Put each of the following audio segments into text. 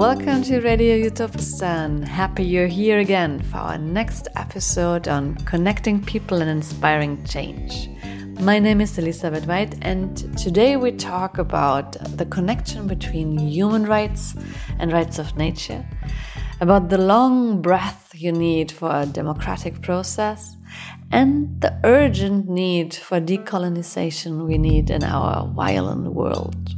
welcome to Radio Utopistan. Happy you're here again for our next episode on connecting people and inspiring change. My name is Elisabeth White, and today we talk about the connection between human rights and rights of nature, about the long breath you need for a democratic process, and the urgent need for decolonization we need in our violent world.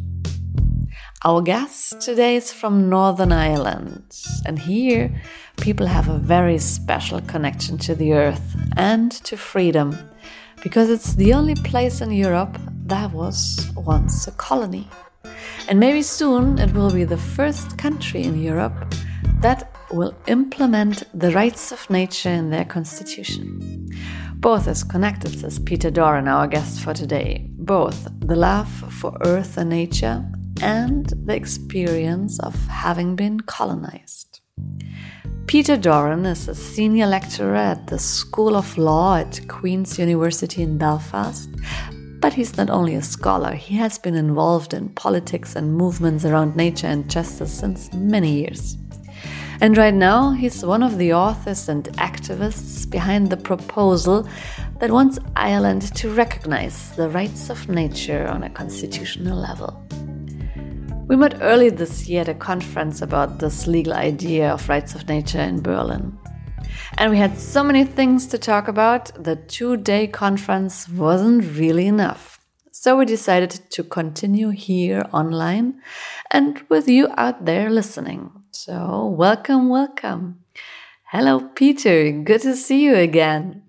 Our guest today is from Northern Ireland, and here people have a very special connection to the earth and to freedom, because it's the only place in Europe that was once a colony. And maybe soon it will be the first country in Europe that will implement the rights of nature in their constitution. Both is connected, says Peter Doran, our guest for today. Both the love for earth and nature and the experience of having been colonized. Peter Doran is a senior lecturer at the School of Law at Queen's University in Belfast. But he's not only a scholar, he has been involved in politics and movements around nature and justice since many years. And right now, he's one of the authors and activists behind the proposal that wants Ireland to recognize the rights of nature on a constitutional level. We met early this year at a conference about this legal idea of rights of nature in Berlin. And we had so many things to talk about, the 2-day conference wasn't really enough. So we decided to continue here online and with you out there listening. So welcome. Hello, Peter. Good to see you again.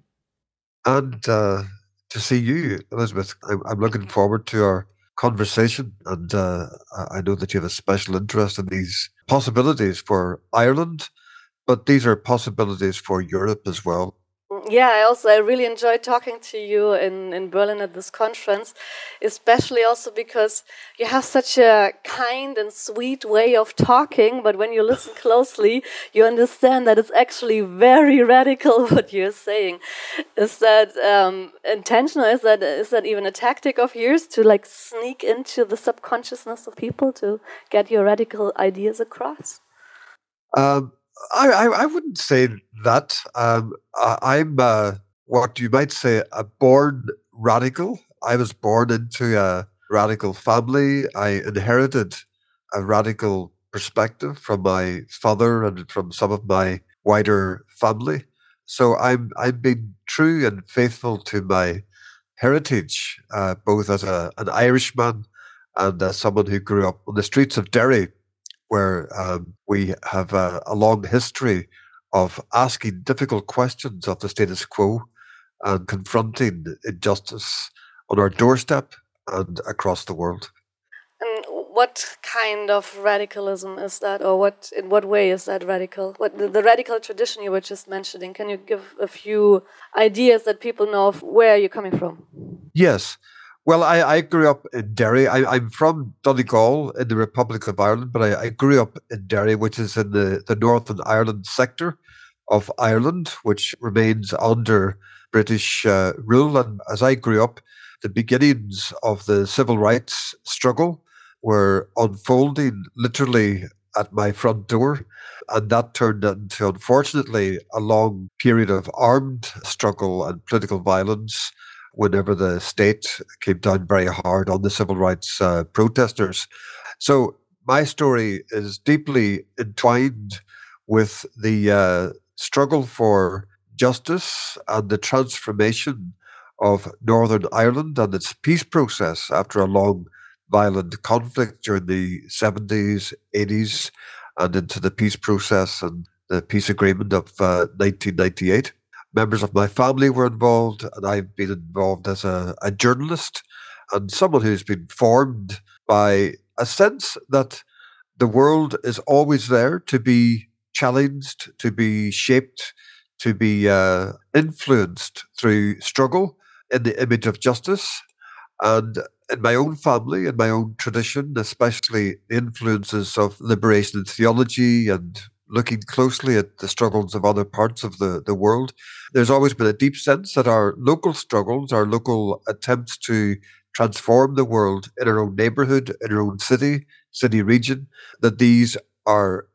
And to see you, Elizabeth. I'm looking forward to our conversation, and I know that you have a special interest in these possibilities for Ireland, but these are possibilities for Europe as well. Yeah, I really enjoyed talking to you in Berlin at this conference, especially also because you have such a kind and sweet way of talking, but when you listen closely, you understand that it's actually very radical what you're saying. Is that intentional? Is that even a tactic of yours to sneak into the subconsciousness of people to get your radical ideas across? I wouldn't say that. I'm what you might say a born radical. I was born into a radical family. I inherited a radical perspective from my father and from some of my wider family. So I'm being true and faithful to my heritage, both as an Irishman and as someone who grew up on the streets of Derry, where we have a long history of asking difficult questions of the status quo and confronting injustice on our doorstep and across the world. And what kind of radicalism is that, or in what way is that radical? What the radical tradition you were just mentioning, can you give a few ideas that people know of where you're coming from? Yes. Well, I grew up in Derry. I'm from Donegal in the Republic of Ireland, but I grew up in Derry, which is in the Northern Ireland sector of Ireland, which remains under British rule. And as I grew up, the beginnings of the civil rights struggle were unfolding literally at my front door. And that turned into, unfortunately, a long period of armed struggle and political violence whenever the state came down very hard on the civil rights protesters. So my story is deeply entwined with the struggle for justice and the transformation of Northern Ireland and its peace process after a long violent conflict during the 70s, 80s, and into the peace process and the peace agreement of 1998. Members of my family were involved, and I've been involved as a journalist and someone who's been formed by a sense that the world is always there to be challenged, to be shaped, to be influenced through struggle in the image of justice. And in my own family, in my own tradition, especially the influences of liberation theology and looking closely at the struggles of other parts of the world, there's always been a deep sense that our local struggles, our local attempts to transform the world in our own neighborhood, in our own city region, that these are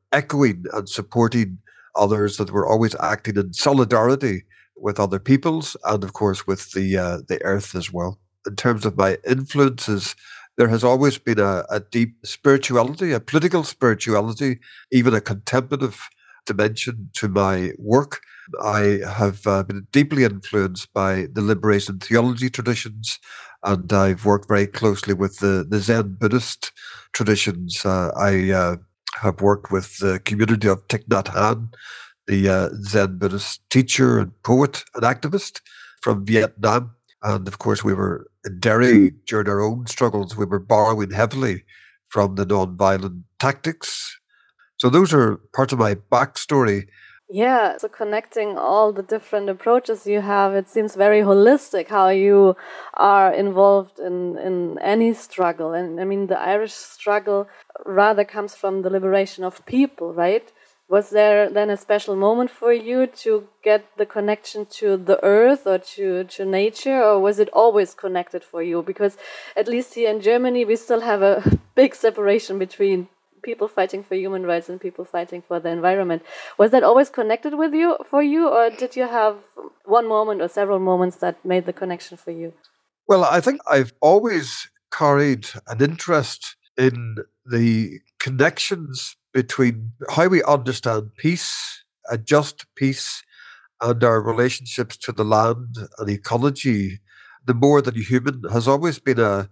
echoing and supporting others, that we're always acting in solidarity with other peoples and, of course, with the earth as well. In terms of my influences, there has always been a deep spirituality, a political spirituality, even a contemplative dimension to my work. I have been deeply influenced by the liberation theology traditions, and I've worked very closely with the Zen Buddhist traditions. I have worked with the community of Thich Nhat Hanh, the Zen Buddhist teacher and poet and activist from Vietnam. And of course, we were in Derry during our own struggles. We were borrowing heavily from the non-violent tactics. So those are parts of my backstory. Yeah, so connecting all the different approaches you have, it seems very holistic how you are involved in any struggle. And I mean, the Irish struggle rather comes from the liberation of people, right? Was there then a special moment for you to get the connection to the earth or to nature, or was it always connected for you? Because at least here in Germany, we still have a big separation between people fighting for human rights and people fighting for the environment. Was that always connected for you, or did you have one moment or several moments that made the connection for you? Well, I think I've always carried an interest in the connections between how we understand peace, a just peace, and our relationships to the land and ecology. The more than human has always been a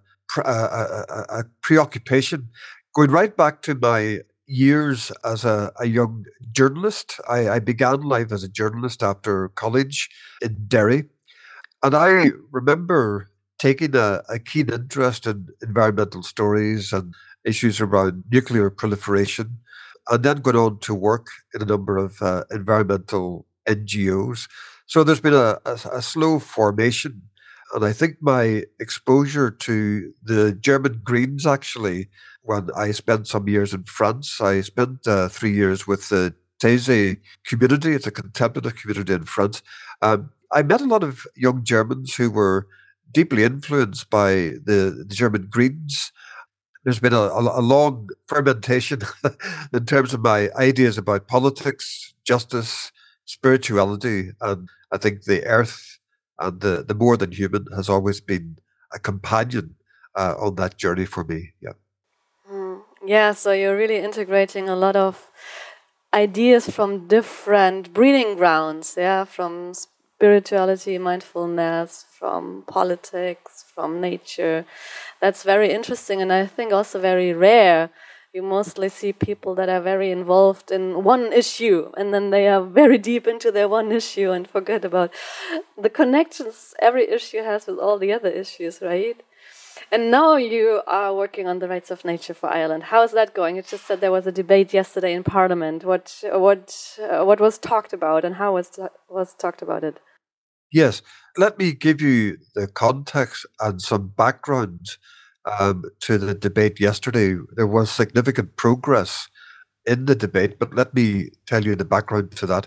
preoccupation. Going right back to my years as a young journalist, I began life as a journalist after college in Derry. And I remember taking a keen interest in environmental stories and issues around nuclear proliferation, and then going on to work in a number of environmental NGOs. So there's been a slow formation. And I think my exposure to the German Greens, actually, when I spent some years in France, I spent 3 years with the Taizé community. It's a contemplative community in France. I met a lot of young Germans who were deeply influenced by the German Greens. There's been a long fermentation in terms of my ideas about politics, justice, spirituality, and I think the earth and the more than human has always been a companion on that journey for me. Yeah. Yeah, so you're really integrating a lot of ideas from different breeding grounds, yeah, from spirituality, mindfulness, from politics, from nature. That's very interesting, and I think also very rare. You mostly see people that are very involved in one issue, and then they are very deep into their one issue and forget about the connections every issue has with all the other issues, right? And now you are working on the rights of nature for Ireland. How is that going? You just said there was a debate yesterday in Parliament. What was talked about, and how was talked about it? Yes, let me give you the context and some background to the debate yesterday. There was significant progress in the debate, but let me tell you the background to that.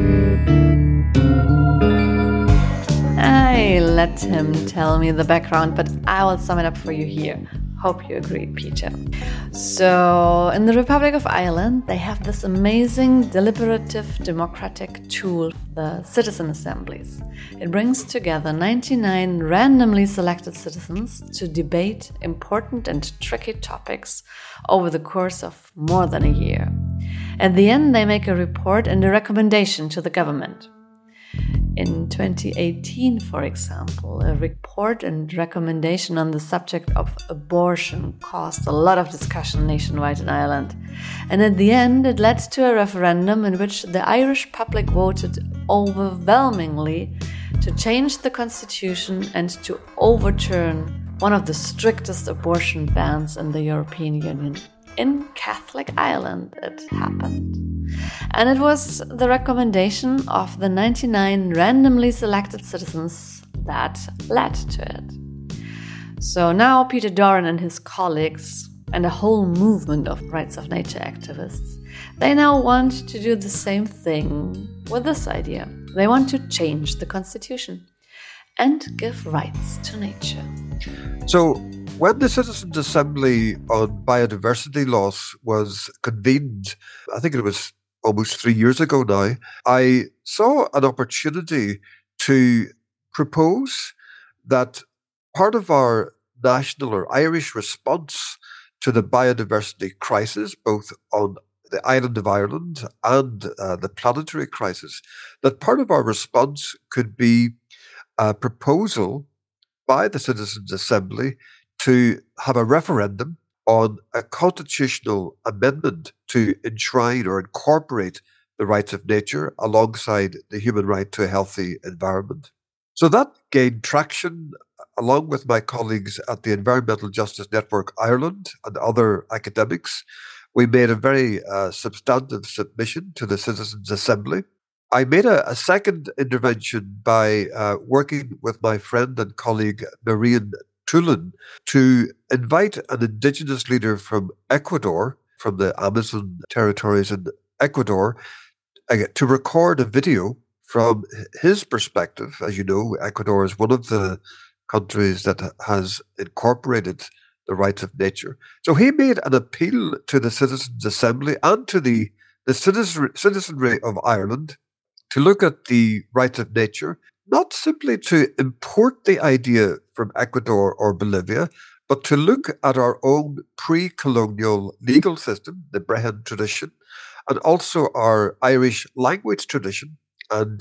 I let him tell me the background, but I will sum it up for you here. Hope you agree, Peter. So, in the Republic of Ireland, they have this amazing deliberative democratic tool, the citizen assemblies. It brings together 99 randomly selected citizens to debate important and tricky topics over the course of more than a year. At the end, they make a report and a recommendation to the government. In 2018, for example, a report and recommendation on the subject of abortion caused a lot of discussion nationwide in Ireland. And at the end, it led to a referendum in which the Irish public voted overwhelmingly to change the constitution and to overturn one of the strictest abortion bans in the European Union. In Catholic Ireland, it happened. And it was the recommendation of the 99 randomly selected citizens that led to it. So now Peter Doran and his colleagues, and a whole movement of rights of nature activists, they now want to do the same thing with this idea. They want to change the constitution. and give rights to nature. So, when the Citizens' Assembly on Biodiversity Loss was convened, I think it was almost 3 years ago now, I saw an opportunity to propose that part of our national or Irish response to the biodiversity crisis, both on the island of Ireland and the planetary crisis, that part of our response could be a proposal by the Citizens' Assembly to have a referendum on a constitutional amendment to enshrine or incorporate the rights of nature alongside the human right to a healthy environment. So that gained traction along with my colleagues at the Environmental Justice Network Ireland and other academics. We made a very substantive submission to the Citizens' Assembly. I made a second intervention by working with my friend and colleague Marian Tulin to invite an indigenous leader from Ecuador, from the Amazon territories in Ecuador, to record a video from his perspective. As you know, Ecuador is one of the countries that has incorporated the rights of nature. So he made an appeal to the Citizens' Assembly and to the citizenry of Ireland to look at the rights of nature, not simply to import the idea from Ecuador or Bolivia, but to look at our own pre-colonial legal system, the Brehon tradition, and also our Irish language tradition and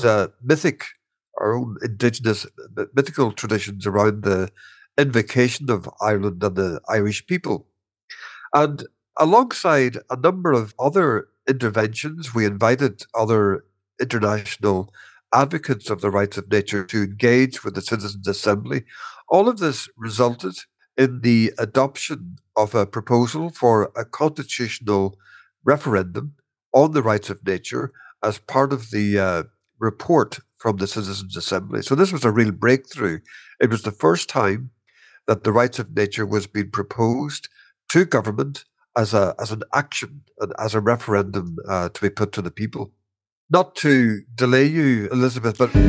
our own indigenous mythical traditions around the invocation of Ireland and the Irish people. And alongside a number of other interventions, we invited other international advocates of the rights of nature to engage with the Citizens' Assembly. All of this resulted in the adoption of a proposal for a constitutional referendum on the rights of nature as part of the report from the Citizens' Assembly. So this was a real breakthrough. It was the first time that the rights of nature was being proposed to government as an action and as a referendum to be put to the people. Not to delay you, Elizabeth, but...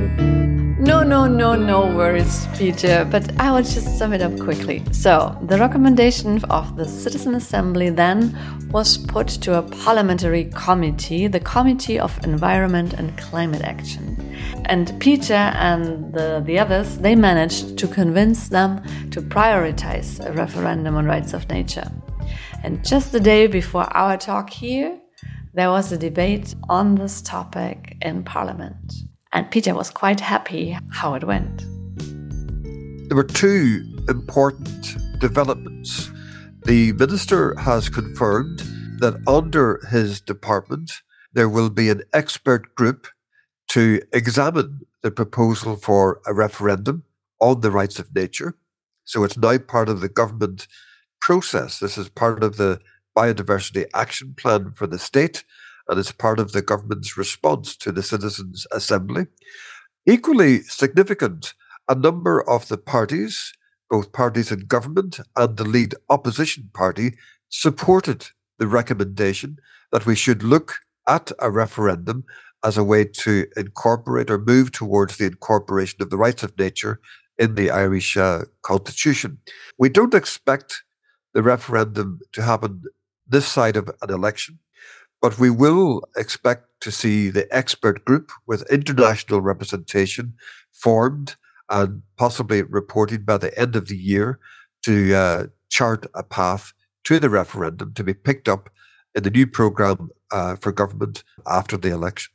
No worries, Peter, but I will just sum it up quickly. So, the recommendation of the Citizen Assembly then was put to a parliamentary committee, the Committee of Environment and Climate Action. And Peter and the others, they managed to convince them to prioritize a referendum on rights of nature. And just the day before our talk here, there was a debate on this topic in Parliament. And Peter was quite happy how it went. There were two important developments. The minister has confirmed that under his department, there will be an expert group to examine the proposal for a referendum on the rights of nature. So it's now part of the government process. This is part of the Biodiversity Action Plan for the state, and it's part of the government's response to the Citizens' Assembly. Equally significant, a number of the parties, both parties in government and the lead opposition party, supported the recommendation that we should look at a referendum as a way to incorporate or move towards the incorporation of the rights of nature in the Irish constitution. We don't expect the referendum to happen this side of an election, but we will expect to see the expert group with international representation formed and possibly reported by the end of the year to chart a path to the referendum to be picked up in the new programme for government after the election.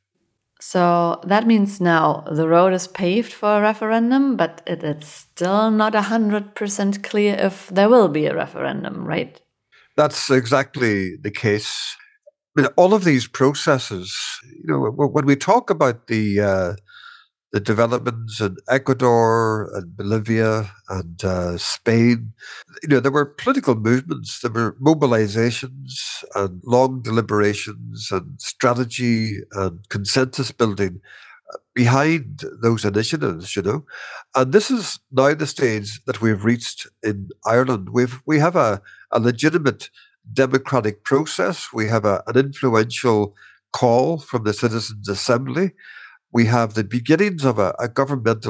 So that means now the road is paved for a referendum, but it's still not 100% clear if there will be a referendum, right? That's exactly the case. I mean, all of these processes, when we talk about the developments in Ecuador and Bolivia and Spain, there were political movements, there were mobilizations and long deliberations and strategy and consensus building behind those initiatives, And this is now the stage that we've reached in Ireland. We have a legitimate democratic process. We have an influential call from the Citizens' Assembly. We have the beginnings of a governmental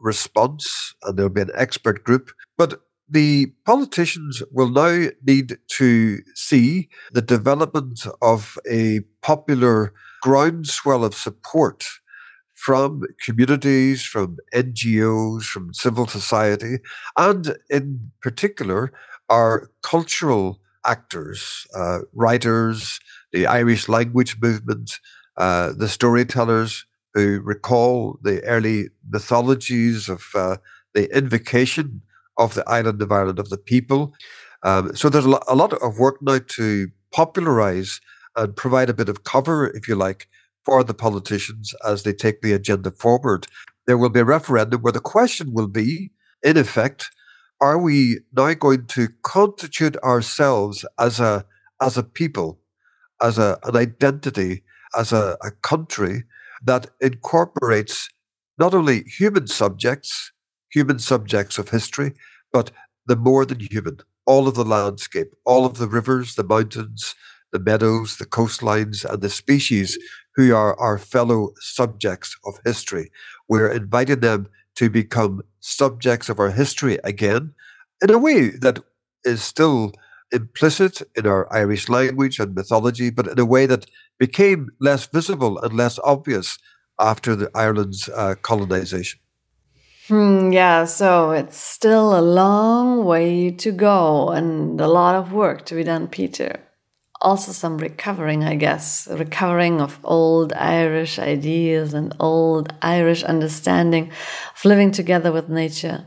response, and there'll be an expert group. But the politicians will now need to see the development of a popular groundswell of support from communities, from NGOs, from civil society, and in particular, our cultural actors, writers, the Irish language movement, the storytellers who recall the early mythologies of the invocation of the island of Ireland, of the people. So there's a lot of work now to popularize and provide a bit of cover, if you like, for the politicians as they take the agenda forward. There will be a referendum where the question will be, in effect, are we now going to constitute ourselves as a people, as an identity, as a country that incorporates not only human subjects of history, but the more than human, all of the landscape, all of the rivers, the mountains, the meadows, the coastlines, and the species who are our fellow subjects of history. We're inviting them to become subjects of our history again in a way that is still implicit in our Irish language and mythology, but in a way that became less visible and less obvious after the Ireland's colonization. Yeah, so it's still a long way to go and a lot of work to be done, Peter. Also some recovering, I guess, recovering of old Irish ideas and old Irish understanding of living together with nature.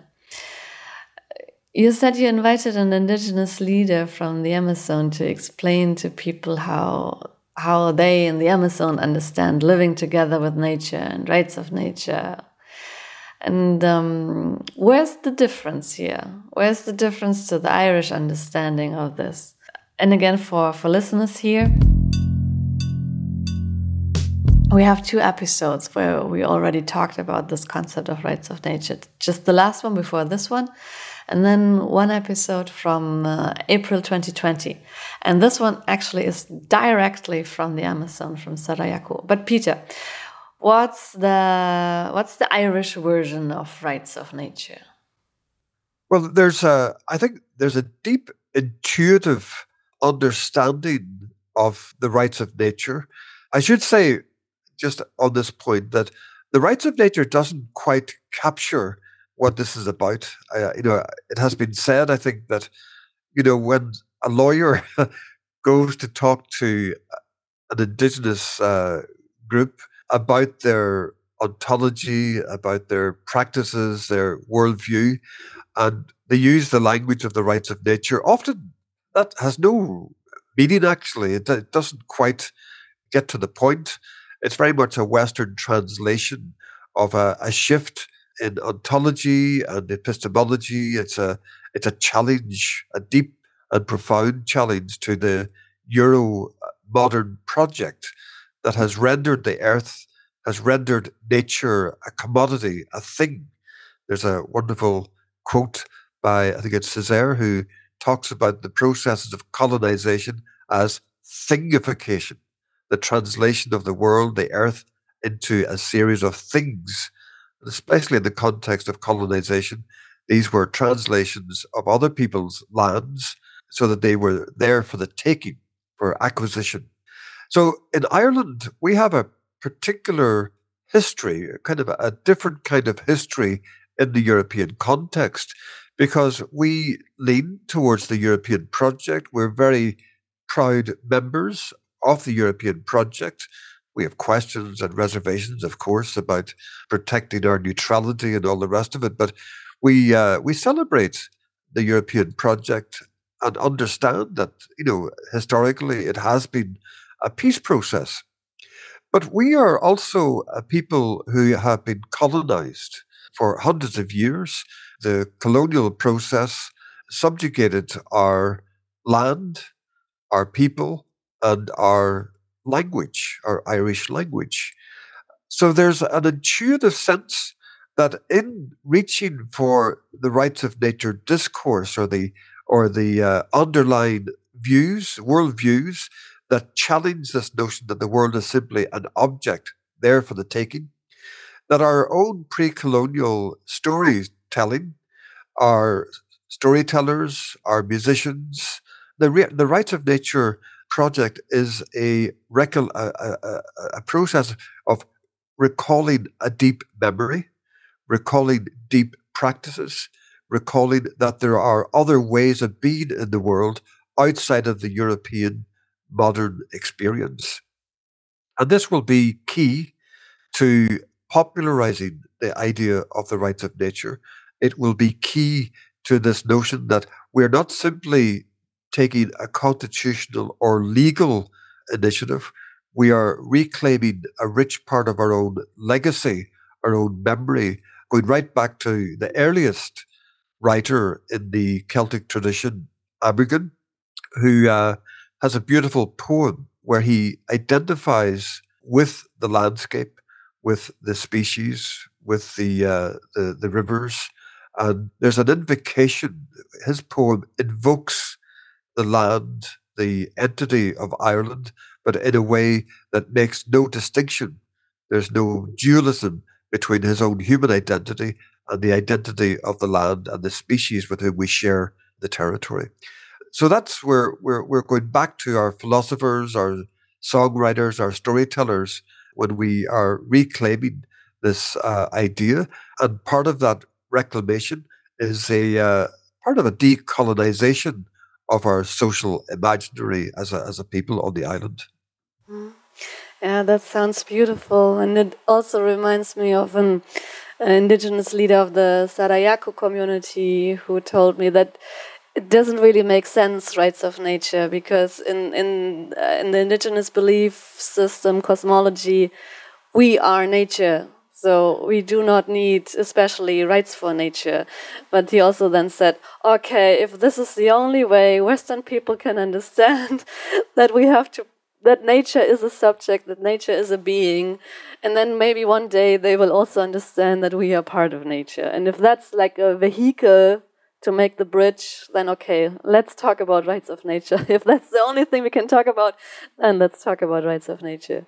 You said you invited an indigenous leader from the Amazon to explain to people how they in the Amazon understand living together with nature and rights of nature. And where's the difference here? Where's the difference to the Irish understanding of this? And again, for listeners here, we have 2 episodes where we already talked about this concept of rights of nature. Just the last one before this one, and then 1 episode from April 2020. And this one actually is directly from the Amazon, from Sarayaku. But Peter, what's the Irish version of rights of nature? Well, I think there's a deep intuitive understanding of the rights of nature. I should say, just on this point, that the rights of nature doesn't quite capture what this is about. It has been said, I think, that when a lawyer goes to talk to an indigenous group about their ontology, about their practices, their worldview, and they use the language of the rights of nature, often that has no meaning, actually. It doesn't quite get to the point. It's very much a Western translation of a shift in ontology and epistemology. It's a challenge, a deep and profound challenge to the Euro-modern project that has rendered the earth, has rendered nature a commodity, a thing. There's a wonderful quote by, I think it's Césaire, who talks about the processes of colonization as thingification, the translation of the world, the earth, into a series of things. And especially in the context of colonization, these were translations of other people's lands so that they were there for the taking, for acquisition. So in Ireland, we have a particular history, kind of a different kind of history in the European context, because we lean towards the European project. We're very proud members of the European project. We have questions and reservations, of course, about protecting our neutrality and all the rest of it, but we celebrate the European project and understand that, historically it has been a peace process. But we are also a people who have been colonized for hundreds of years. The colonial process subjugated our land, our people, and our language, our Irish language. So there's an intuitive sense that in reaching for the rights of nature discourse or the underlying views, worldviews that challenge this notion that the world is simply an object there for the taking, that our own pre-colonial storytelling, our storytellers, our musicians, the Rights of Nature project is a process of recalling a deep memory, recalling deep practices, recalling that there are other ways of being in the world outside of the European modern experience. And this will be key to popularizing the idea of the rights of nature. It will be key to this notion that we're not simply taking a constitutional or legal initiative. We are reclaiming a rich part of our own legacy, our own memory, going right back to the earliest writer in the Celtic tradition, Abergin, who has a beautiful poem where he identifies with the landscape, with the species, with the rivers, and there's an invocation. His poem invokes the land, the entity of Ireland, but in a way that makes no distinction. There's no dualism between his own human identity and the identity of the land and the species with whom we share the territory. So that's where we're going back to our philosophers, our songwriters, our storytellers, when we are reclaiming this idea. And part of that reclamation is a part of a decolonization of our social imaginary as a people on the island. Mm. Yeah, that sounds beautiful. And it also reminds me of an indigenous leader of the Sarayaku community who told me that it doesn't really make sense, rights of nature, because in the indigenous belief system, cosmology, we are nature. So we do not need especially rights for nature. But he also then said, okay, if this is the only way Western people can understand that we have to, that nature is a subject, that nature is a being, and then maybe one day they will also understand that we are part of nature. And if that's like a vehicle to make the bridge, then okay, let's talk about rights of nature. If that's the only thing we can talk about, then let's talk about rights of nature.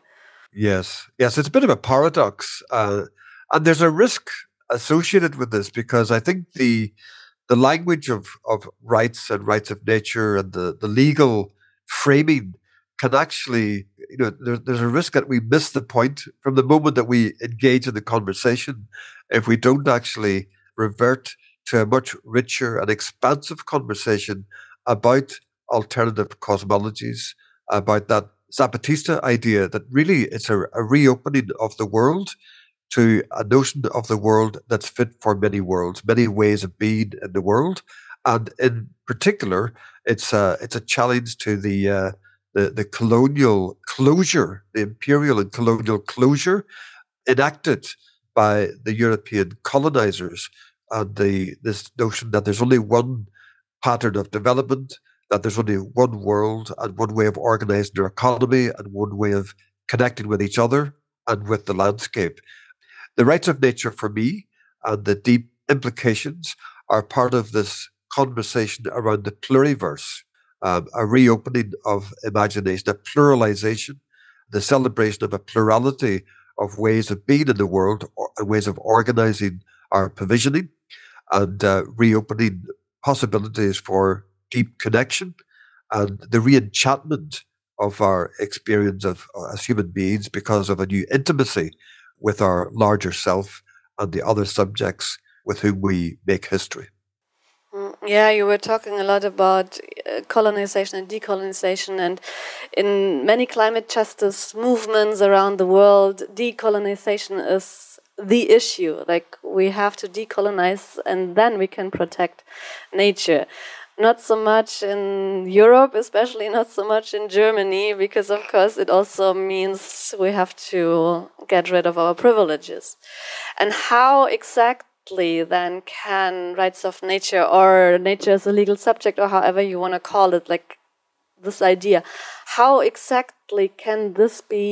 Yes, it's a bit of a paradox, and there's a risk associated with this because I think the language of rights and rights of nature and the legal framing can actually, there's a risk that we miss the point from the moment that we engage in the conversation if we don't actually revert to a much richer and expansive conversation about alternative cosmologies, about that Zapatista idea that really it's a reopening of the world to a notion of the world that's fit for many worlds, many ways of being in the world, and in particular, it's a challenge to the colonial closure, the imperial and colonial closure enacted by the European colonizers, and this notion that there's only one pattern of development, that there's only one world and one way of organizing their economy and one way of connecting with each other and with the landscape. The rights of nature for me and the deep implications are part of this conversation around the pluriverse, a reopening of imagination, a pluralization, the celebration of a plurality of ways of being in the world, or ways of organizing our provisioning, and reopening possibilities for deep connection and the re-enchantment of our experience of as human beings because of a new intimacy with our larger self and the other subjects with whom we make history. Yeah, you were talking a lot about colonization and decolonization, and in many climate justice movements around the world, decolonization is the issue. Like, we have to decolonize and then we can protect nature. Not so much in Europe, especially not so much in Germany, because of course it also means we have to get rid of our privileges. And how exactly then can rights of nature, or nature as a legal subject, or however you want to call it, like this idea, how exactly can this be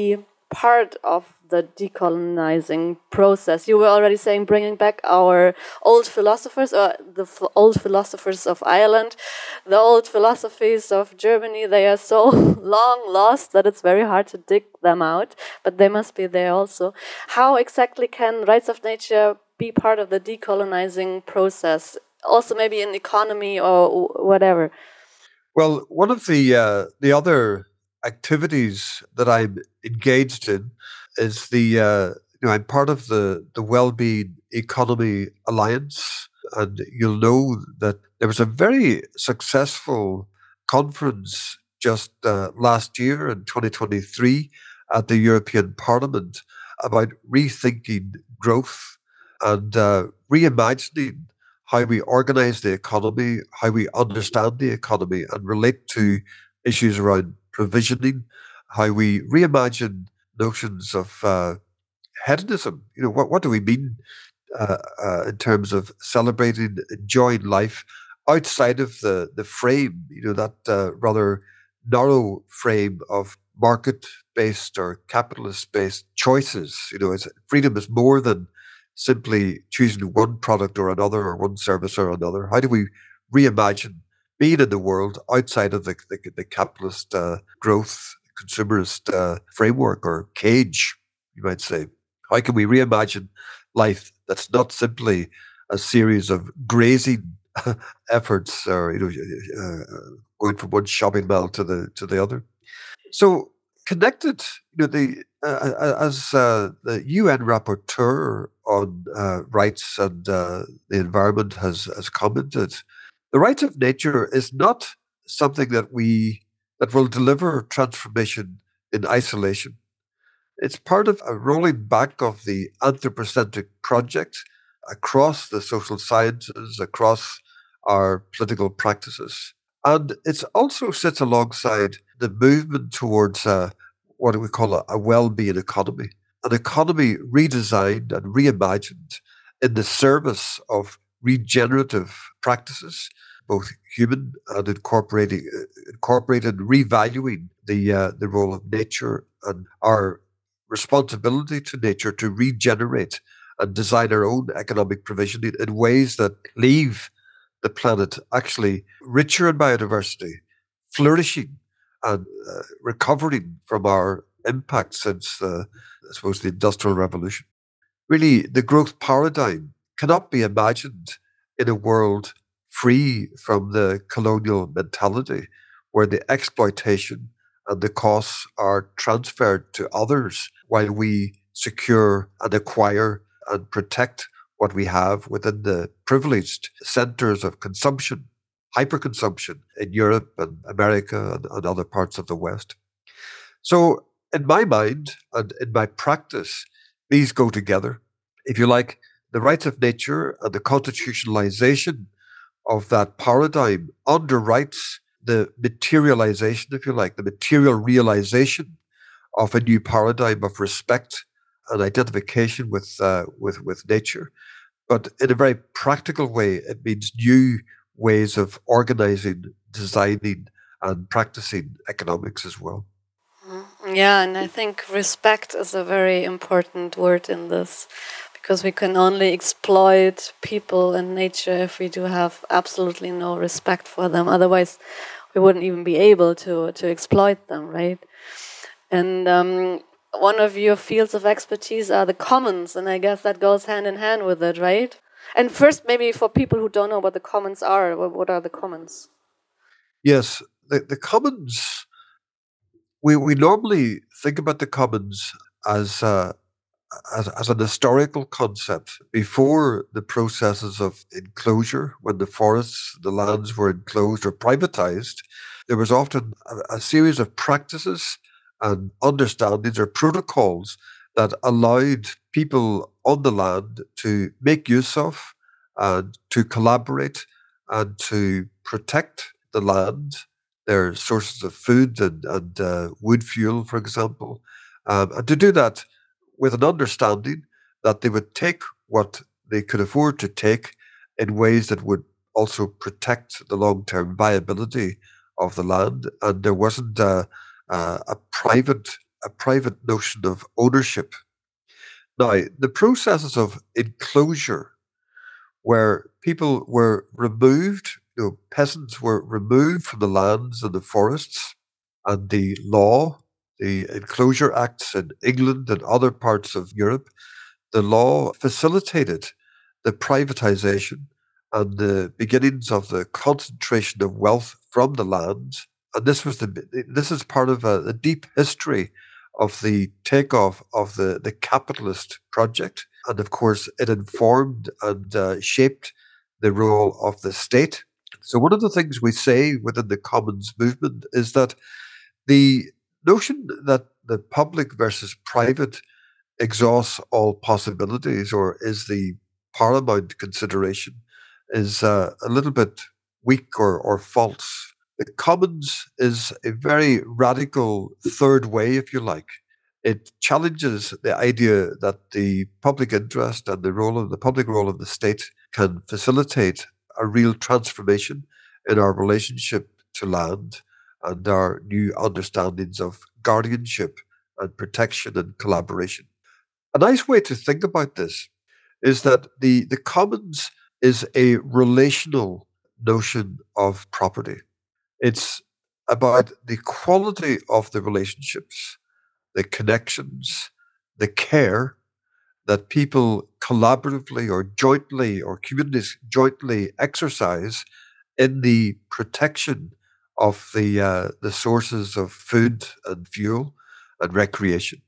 part of the decolonizing process? You were already saying bringing back our old philosophers, or the old philosophers of Ireland, the old philosophies of Germany. They are so long lost that it's very hard to dig them out, but they must be there also. How exactly can rights of nature be part of the decolonizing process? Also maybe in economy or whatever. Well, one of the other activities that I'm engaged in is I'm part of the Wellbeing Economy Alliance, and you'll know that there was a very successful conference just last year in 2023 at the European Parliament about rethinking growth and reimagining how we organize the economy, how we understand the economy, and relate to issues around provisioning, how we reimagine notions of hedonism. What do we mean in terms of celebrating, enjoying life outside of the frame, that rather narrow frame of market-based or capitalist-based choices. Freedom is more than simply choosing one product or another, or one service or another. How do we reimagine being in the world outside of the capitalist growth, consumerist framework or cage, you might say? How can we reimagine life that's not simply a series of grazing efforts, or going from one shopping mall to the other? So connected, as the UN rapporteur on rights and the environment has commented, the rights of nature is not something that will deliver transformation in isolation. It's part of a rolling back of the anthropocentric project across the social sciences, across our political practices. And it also sits alongside the movement towards what we call a well-being economy, an economy redesigned and reimagined in the service of regenerative practices, both human and incorporated, revaluing the role of nature and our responsibility to nature to regenerate and design our own economic provisioning in ways that leave the planet actually richer in biodiversity, flourishing, and recovering from our impact since, I suppose, the Industrial Revolution. Really, the growth paradigm cannot be imagined in a world free from the colonial mentality, where the exploitation and the costs are transferred to others while we secure and acquire and protect what we have within the privileged centers of consumption, hyperconsumption in Europe and America and other parts of the West. So, in my mind and in my practice, these go together. If you like, the rights of nature and the constitutionalization of that paradigm underwrites the materialization, if you like, the material realization of a new paradigm of respect and identification with nature. But in a very practical way, it means new ways of organizing, designing, and practicing economics as well. Yeah, and I think respect is a very important word in this, because we can only exploit people and nature if we do have absolutely no respect for them. Otherwise, we wouldn't even be able to exploit them, right? And one of your fields of expertise are the commons, and I guess that goes hand in hand with it, right? And first, maybe for people who don't know what the commons are, what are the commons? Yes, the commons, we normally think about the commons as an historical concept. Before the processes of enclosure, when the forests, the lands were enclosed or privatized, there was often a series of practices and understandings or protocols that allowed people on the land to make use of and to collaborate and to protect the land, their sources of food and wood fuel, for example, and to do that with an understanding that they would take what they could afford to take in ways that would also protect the long-term viability of the land. And there wasn't a private a private notion of ownership. Now, the processes of enclosure, where people were removed, peasants were removed from the lands and the forests, and the law, the Enclosure Acts in England and other parts of Europe, the law facilitated the privatization and the beginnings of the concentration of wealth from the lands. And this is part of a deep history of the takeoff of the capitalist project. And of course, it informed and shaped the role of the state. So one of the things we say within the commons movement is that the notion that the public versus private exhausts all possibilities or is the paramount consideration is a little bit weak or false. The commons is a very radical third way, if you like. It challenges the idea that the public interest and the public role of the state can facilitate a real transformation in our relationship to land and our new understandings of guardianship and protection and collaboration. A nice way to think about this is that the commons is a relational notion of property. It's about the quality of the relationships, the connections, the care that people collaboratively or communities jointly exercise in the protection of the sources of food and fuel and recreation.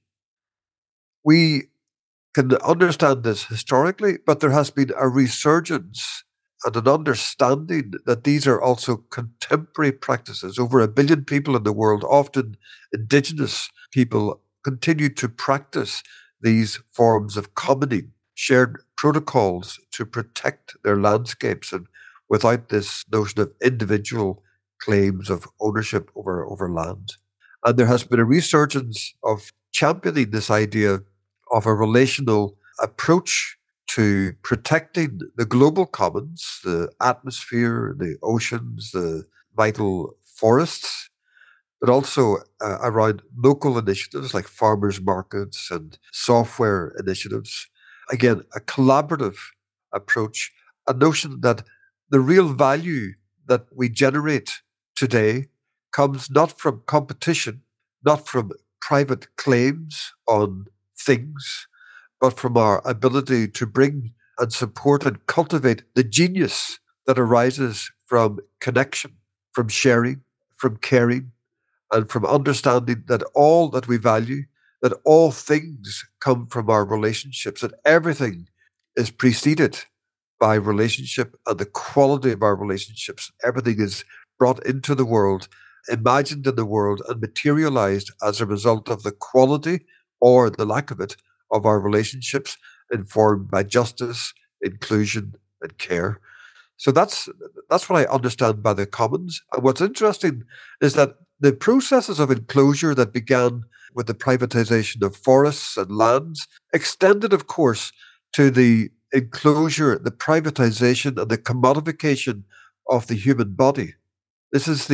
We can understand this historically, but there has been a resurgence and an understanding that these are also contemporary practices. Over 1 billion people in the world, often indigenous people, continue to practice these forms of commoning, shared protocols to protect their landscapes, and without this notion of individual claims of ownership over land. And there has been a resurgence of championing this idea of a relational approach to protecting the global commons, the atmosphere, the oceans, the vital forests, but also around local initiatives like farmers markets and software initiatives. Again, a collaborative approach, a notion that the real value that we generate today comes not from competition, not from private claims on things, but from our ability to bring and support and cultivate the genius that arises from connection, from sharing, from caring, and from understanding that all that we value, that all things come from our relationships, that everything is preceded by relationship and the quality of our relationships. Everything is brought into the world, imagined in the world, and materialized as a result of the quality or the lack of it of our relationships, informed by justice, inclusion, and care. So that's what I understand by the commons. And what's interesting is that the processes of enclosure that began with the privatization of forests and lands extended, of course, to the enclosure, the privatization, and the commodification of the human body. This is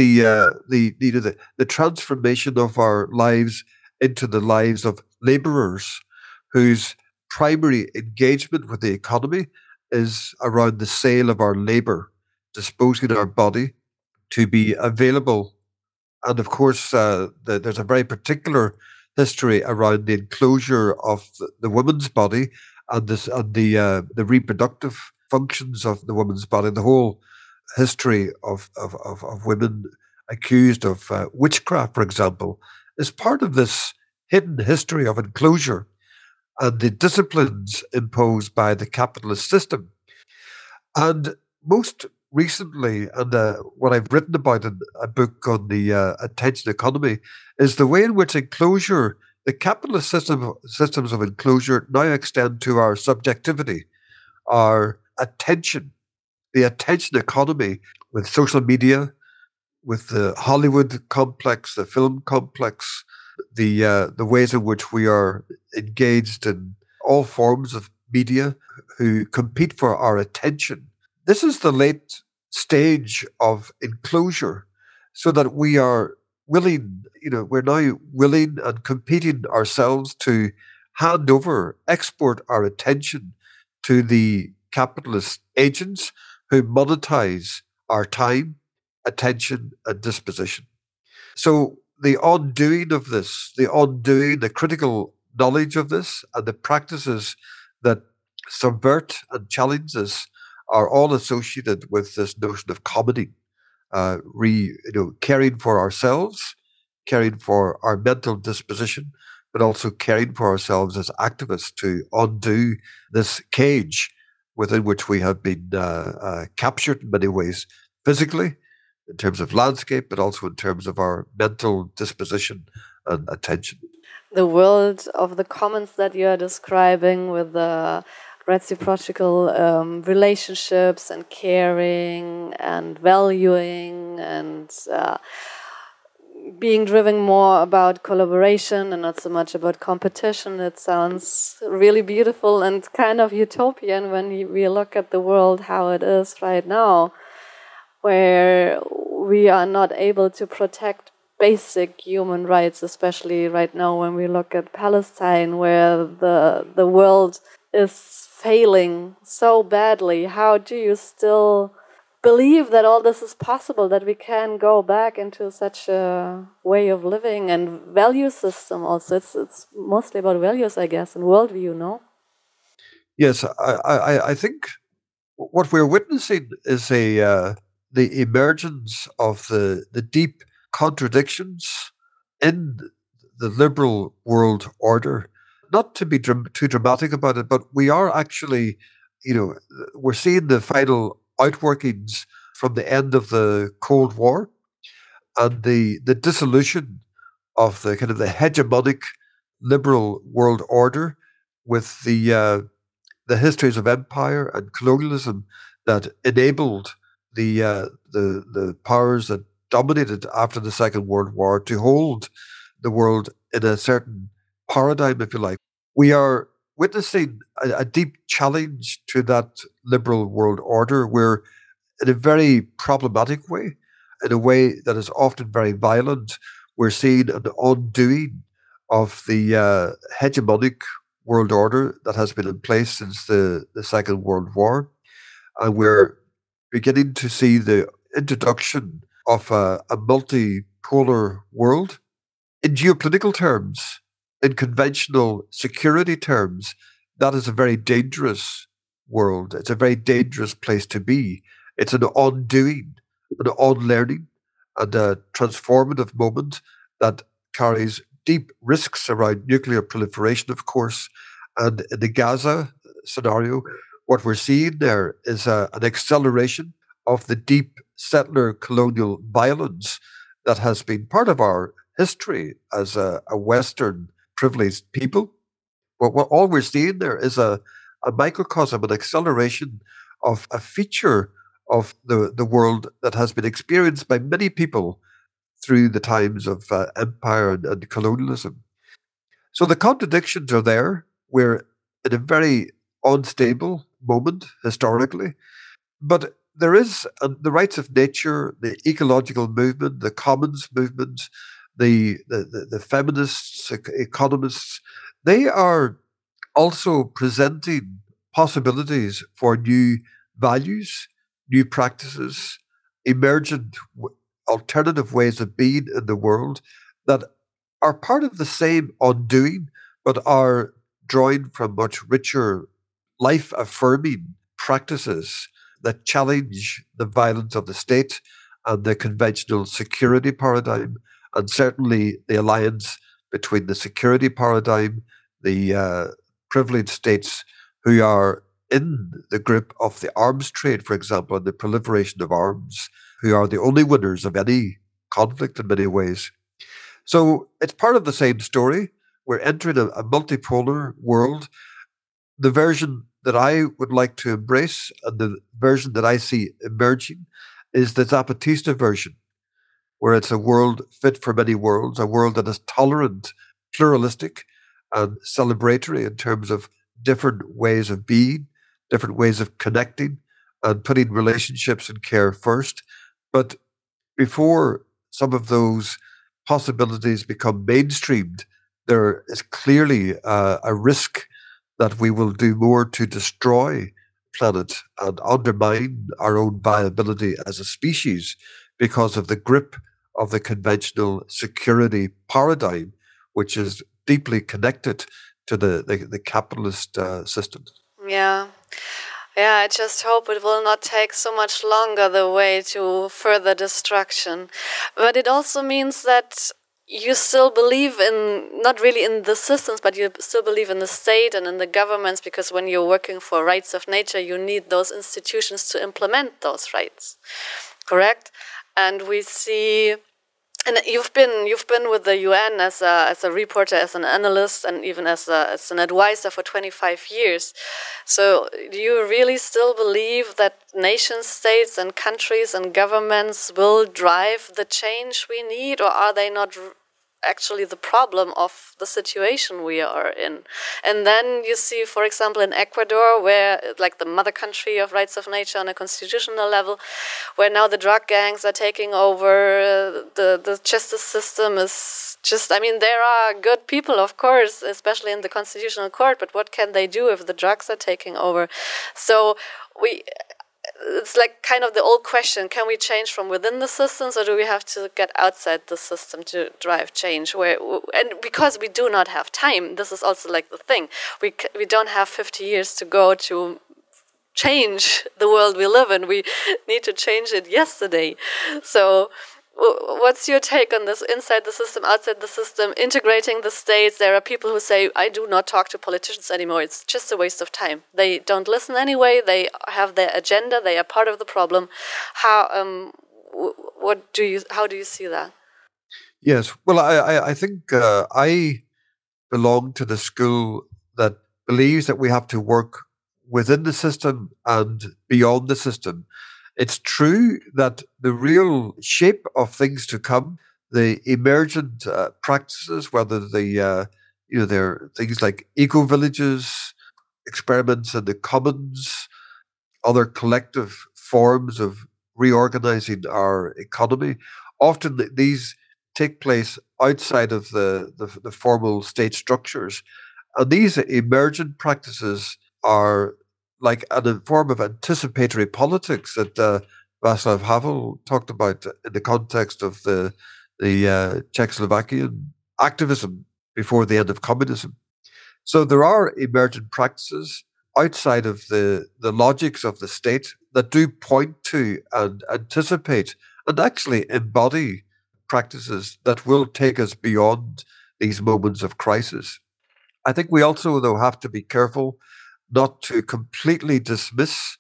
the transformation of our lives into the lives of laborers whose primary engagement with the economy is around the sale of our labor, disposing our body to be available. And of course, there's a very particular history around the enclosure of the woman's body and the reproductive functions of the woman's body. The whole history of women accused of witchcraft, for example, is part of this hidden history of enclosure and the disciplines imposed by the capitalist system. And most recently, and what I've written about in a book on the attention economy, is the way in which enclosure, the capitalist systems of enclosure now extend to our subjectivity, our attention, the attention economy with social media, with the Hollywood complex, the film complex, the ways in which we are engaged in all forms of media who compete for our attention. This is the late stage of enclosure, so that we are willing, we're now willing and competing ourselves to hand over, export our attention to the capitalist agents who monetize our time, attention, and disposition. So the undoing of this, the critical knowledge of this, and the practices that subvert and challenge this are all associated with this notion of comedy, caring for ourselves, caring for our mental disposition, but also caring for ourselves as activists to undo this cage within which we have been captured in many ways, physically, in terms of landscape, but also in terms of our mental disposition and attention. The world of the commons that you are describing, with the reciprocal relationships and caring and valuing and being driven more about collaboration and not so much about competition. It sounds really beautiful and kind of utopian when we look at the world how it is right now, where we are not able to protect basic human rights, especially right now when we look at Palestine, where the world is failing so badly. How do you still believe that all this is possible, that we can go back into such a way of living and value system also? It's mostly about values, I guess, and worldview, no? Yes, I think what we're witnessing is the emergence of the deep contradictions in the liberal world order. Not to be too dramatic about it, but we are actually, we're seeing the final outworkings from the end of the Cold War and the dissolution of the kind of the hegemonic liberal world order with the histories of empire and colonialism that enabled the powers that dominated after the Second World War to hold the world in a certain paradigm, if you like. We are witnessing a deep challenge to that liberal world order, where, in a very problematic way, in a way that is often very violent, we're seeing an undoing of the hegemonic world order that has been in place since the Second World War. And we're beginning to see the introduction of a multipolar world. In geopolitical terms, in conventional security terms, that is a very dangerous world. It's a very dangerous place to be. It's an undoing, an unlearning, and a transformative moment that carries deep risks around nuclear proliferation, of course. And in the Gaza scenario, what we're seeing there is an acceleration of the deep settler colonial violence that has been part of our history as a Western privileged people. But what all we're seeing there is a microcosm, an acceleration of a feature of the world that has been experienced by many people through the times of empire and colonialism. So the contradictions are there. We're in a very unstable moment historically, but there is the rights of nature, the ecological movement, the commons movement, the feminists, economists. They are also presenting possibilities for new values, new practices, emergent alternative ways of being in the world that are part of the same undoing, but are drawing from much richer, life affirming practices that challenge the violence of the state and the conventional security paradigm, and certainly the alliance between the security paradigm, the privileged states who are in the grip of the arms trade, for example, and the proliferation of arms, who are the only winners of any conflict in many ways. So it's part of the same story. We're entering a multipolar world. The version that I would like to embrace and the version that I see emerging is the Zapatista version, where it's a world fit for many worlds, a world that is tolerant, pluralistic, and celebratory in terms of different ways of being, different ways of connecting, and putting relationships and care first. But before some of those possibilities become mainstreamed, there is clearly a risk that we will do more to destroy planet and undermine our own viability as a species because of the grip of the conventional security paradigm, which is deeply connected to the capitalist system. Yeah. Yeah, I just hope it will not take so much longer the way to further destruction. But it also means that you still believe in, not really in the systems, but you still believe in the state and in the governments, because when you're working for rights of nature, you need those institutions to implement those rights. Correct? And we see, and you've been with the UN as a reporter, as an analyst, and even as an advisor for 25 years. So do you really still believe that nation states and countries and governments will drive the change we need, or are they not actually the problem of the situation we are in? And then you see, for example, in Ecuador, where like the mother country of rights of nature on a constitutional level, where now the drug gangs are taking over, the justice system is just, I mean, there are good people, of course, especially in the constitutional court, but what can they do if the drugs are taking over? So it's like kind of the old question, can we change from within the systems, or do we have to get outside the system to drive change? And because we do not have time, this is also like the thing, we don't have 50 years to go to change the world we live in. We need to change it yesterday. So what's your take on this? Inside the system, outside the system, integrating the states? There are people who say, I do not talk to politicians anymore. It's just a waste of time. They don't listen anyway. They have their agenda. They are part of the problem. How do you see that? Yes, well, I think I belong to the school that believes that we have to work within the system and beyond the system. It's true that the real shape of things to come, the emergent practices, whether they're things like eco villages, experiments in the commons, other collective forms of reorganizing our economy. Often these take place outside of the formal state structures. And these emergent practices are like a form of anticipatory politics that Václav Havel talked about in the context of the Czechoslovakian activism before the end of communism. So there are emergent practices outside of the logics of the state that do point to and anticipate and actually embody practices that will take us beyond these moments of crisis. I think we also, though, have to be careful not to completely dismiss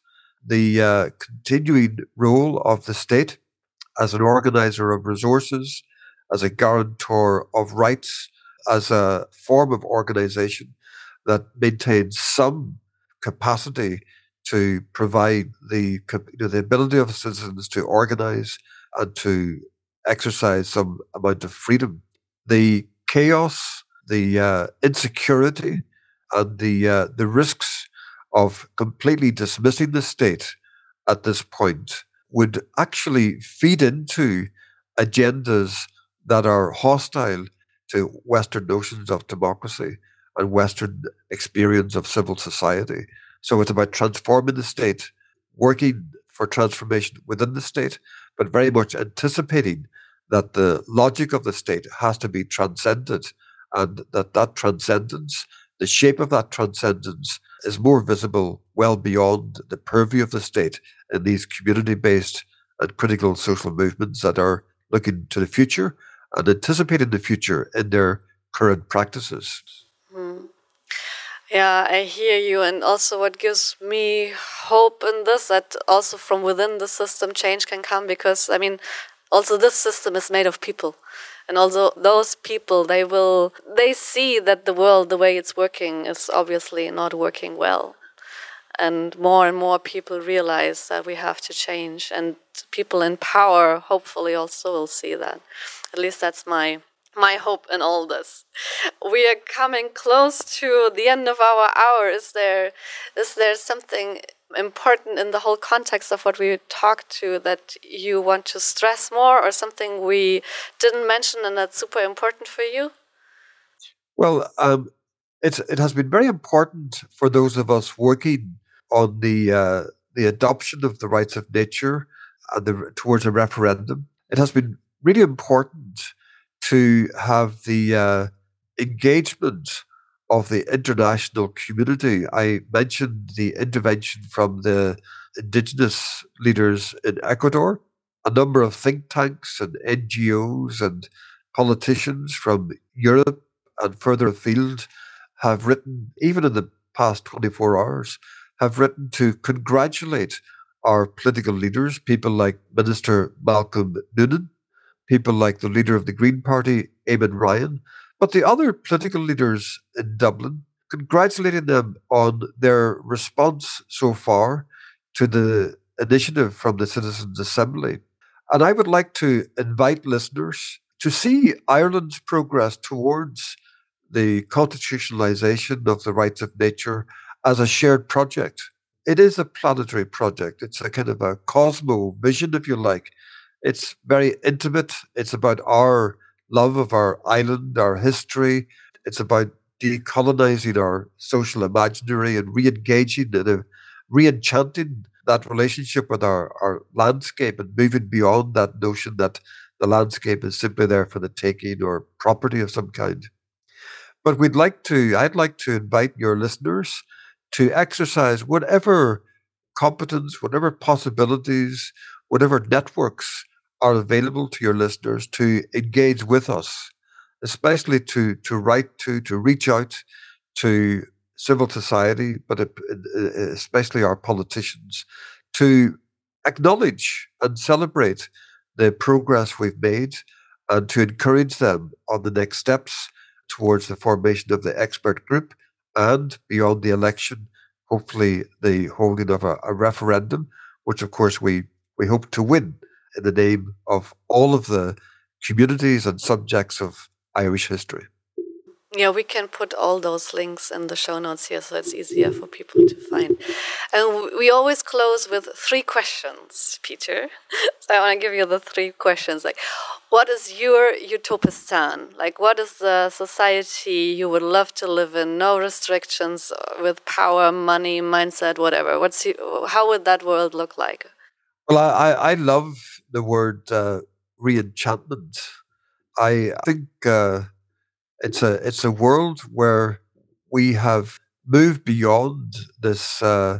the continuing role of the state as an organizer of resources, as a guarantor of rights, as a form of organization that maintains some capacity to provide the ability of citizens to organize and to exercise some amount of freedom. The chaos, the insecurity, and the risks of completely dismissing the state at this point would actually feed into agendas that are hostile to Western notions of democracy and Western experience of civil society. So it's about transforming the state, working for transformation within the state, but very much anticipating that the logic of the state has to be transcended, and that transcendence, the shape of that transcendence, is more visible well beyond the purview of the state in these community-based and critical social movements that are looking to the future and anticipating the future in their current practices. Yeah, I hear you. And also what gives me hope in this, that also from within the system change can come, because, I mean, also this system is made of people. And also those people, they see that the world, the way it's working, is obviously not working well. And more people realize that we have to change. And people in power hopefully also will see that. At least that's my hope in all this. We are coming close to the end of our hour. Is there something important in the whole context of what we talked to that you want to stress more, or something we didn't mention and that's super important for you? Well, it has been very important for those of us working on the adoption of the rights of nature and towards a referendum. It has been really important to have the engagement of the international community. I mentioned the intervention from the indigenous leaders in Ecuador. A number of think tanks and NGOs and politicians from Europe and further afield have written, even in the past 24 hours, have written to congratulate our political leaders, people like Minister Malcolm Noonan, people like the leader of the Green Party, Eamon Ryan, but the other political leaders in Dublin, congratulating them on their response so far to the initiative from the Citizens' Assembly. And I would like to invite listeners to see Ireland's progress towards the constitutionalization of the rights of nature as a shared project. It is a planetary project. It's a kind of a cosmo vision, if you like. It's very intimate. It's about our love of our island, our history. It's about decolonizing our social imaginary and re-engaging and re-enchanting that relationship with our landscape and moving beyond that notion that the landscape is simply there for the taking or property of some kind. But I'd like to invite your listeners to exercise whatever competence, whatever possibilities, whatever networks are available to your listeners to engage with us, especially to write to reach out to civil society, but especially our politicians, to acknowledge and celebrate the progress we've made and to encourage them on the next steps towards the formation of the expert group and beyond the election, hopefully the holding of a referendum, which of course we hope to win in the name of all of the communities and subjects of Irish history. Yeah, we can put all those links in the show notes here so it's easier for people to find. And we always close with 3 questions, Peter. So I want to give you the 3 questions. Like, what is your utopistan? Like, what is the society you would love to live in? No restrictions, with power, money, mindset, whatever. How would that world look like? Well, I love the word re-enchantment. I think it's a world where we have moved beyond this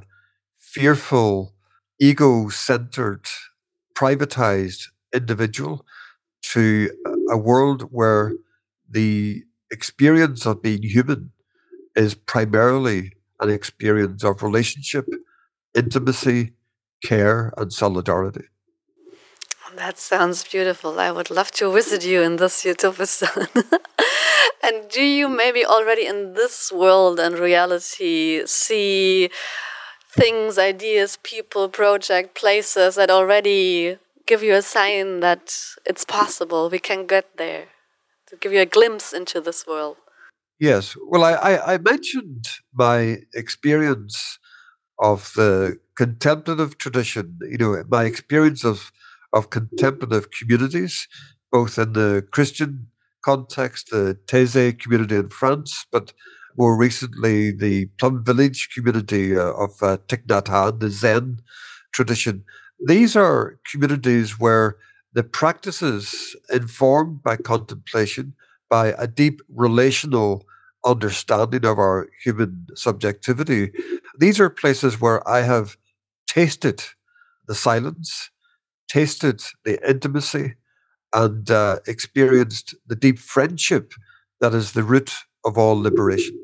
fearful, ego-centered, privatized individual to a world where the experience of being human is primarily an experience of relationship, intimacy, care, and solidarity. That sounds beautiful. I would love to visit you in this Utopistan. And do you maybe already in this world and reality see things, ideas, people, project, places that already give you a sign that it's possible, we can get there, to give you a glimpse into this world? Yes. Well, I mentioned my experience of the contemplative tradition, my experience of contemplative communities, both in the Christian context, the Taizé community in France, but more recently the Plum Village community of Thich Nhat Hanh, the Zen tradition. These are communities where the practices informed by contemplation, by a deep relational understanding of our human subjectivity. These are places where I have tasted the silence, tasted the intimacy, and experienced the deep friendship that is the root of all liberation.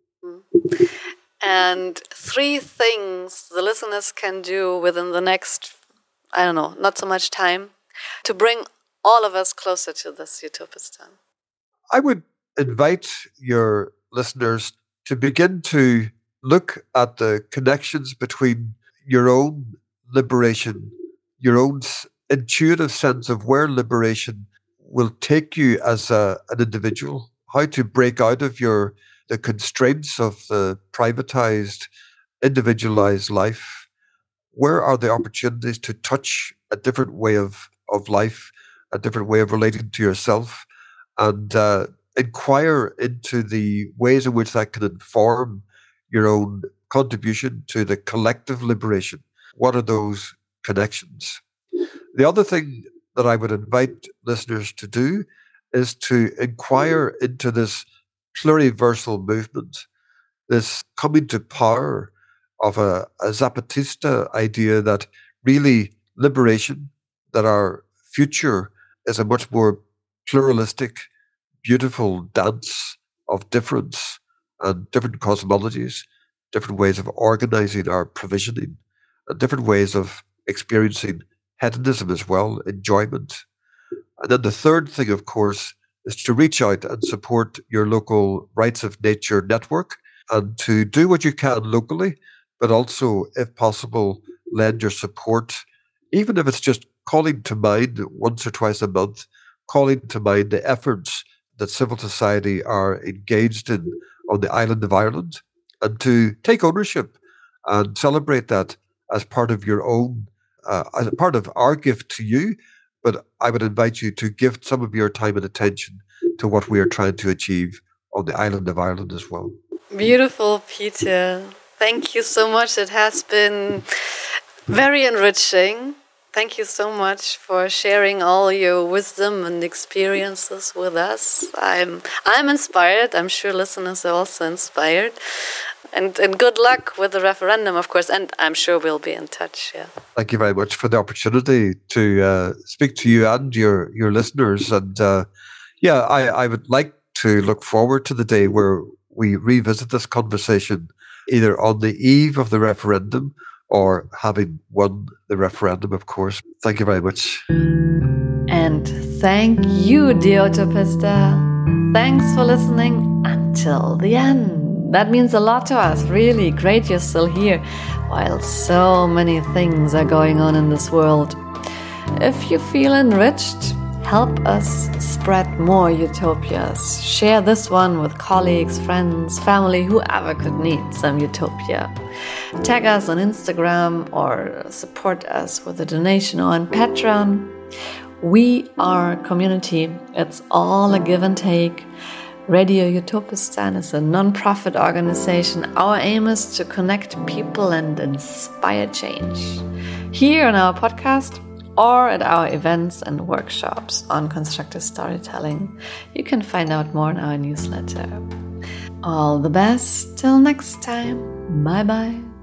And 3 things the listeners can do within the next, I don't know, not so much time, to bring all of us closer to this Utopistan. I would invite your listeners to begin to look at the connections between your own liberation, your own intuitive sense of where liberation will take you as an individual, how to break out of the constraints of the privatized, individualized life, where are the opportunities to touch a different way of life, a different way of relating to yourself, and inquire into the ways in which that can inform your own contribution to the collective liberation. What are those connections? The other thing that I would invite listeners to do is to inquire into this pluriversal movement, this coming to power of a Zapatista idea that really liberation, that our future is a much more pluralistic, beautiful dance of difference and different cosmologies, different ways of organizing our provisioning, and different ways of experiencing hedonism as well, enjoyment. And then the third thing, of course, is to reach out and support your local Rights of Nature network and to do what you can locally, but also, if possible, lend your support, even if it's just calling to mind once or twice a month, calling to mind the efforts that civil society are engaged in on the island of Ireland, and to take ownership and celebrate that as part of your own, as a part of our gift to you. But I would invite you to give some of your time and attention to what we are trying to achieve on the island of Ireland as well. Beautiful, Peter. Thank you so much. It has been very enriching. Thank you so much for sharing all your wisdom and experiences with us. I'm inspired. I'm sure listeners are also inspired. And good luck with the referendum, of course. And I'm sure we'll be in touch. Yeah. Thank you very much for the opportunity to speak to you and your listeners. And I would like to look forward to the day where we revisit this conversation, either on the eve of the referendum or having won the referendum, of course. Thank you very much. And thank you, dear Utopista. Thanks for listening until the end. That means a lot to us, really. Great you're still here, while so many things are going on in this world. If you feel enriched, help us spread more utopias. Share this one with colleagues, friends, family, whoever could need some utopia. Tag us on Instagram or support us with a donation on Patreon. We are a community. It's all a give and take. Radio Utopistan is a non-profit organization. Our aim is to connect people and inspire change. Here on our podcast, or at our events and workshops on constructive storytelling. You can find out more in our newsletter. All the best. Till next time. Bye-bye.